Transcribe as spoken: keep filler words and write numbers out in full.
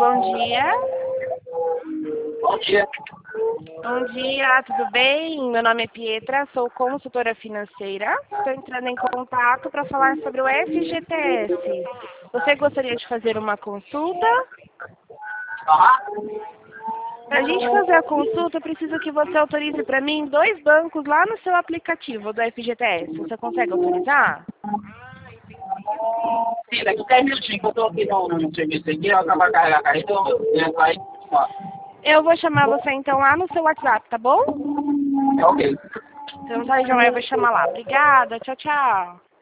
bom dia. Bom dia. Bom dia, tudo bem? Meu nome é Pietra, sou consultora financeira. Estou entrando em contato para falar sobre o F G T S. Você gostaria de fazer uma consulta? Aham. Para a gente fazer a consulta, eu preciso que você autorize para mim dois bancos lá no seu aplicativo do F G T S. Você consegue autorizar? Sim, daqui dez minutinhos que eu estou aqui no, no serviço aqui, eu acabo de carregar a carreta, eu entro aí. Ó. Eu vou chamar você então lá no seu WhatsApp, tá bom? É ok. Você não sabe chamar, eu vou chamar lá. Obrigada, tchau, tchau.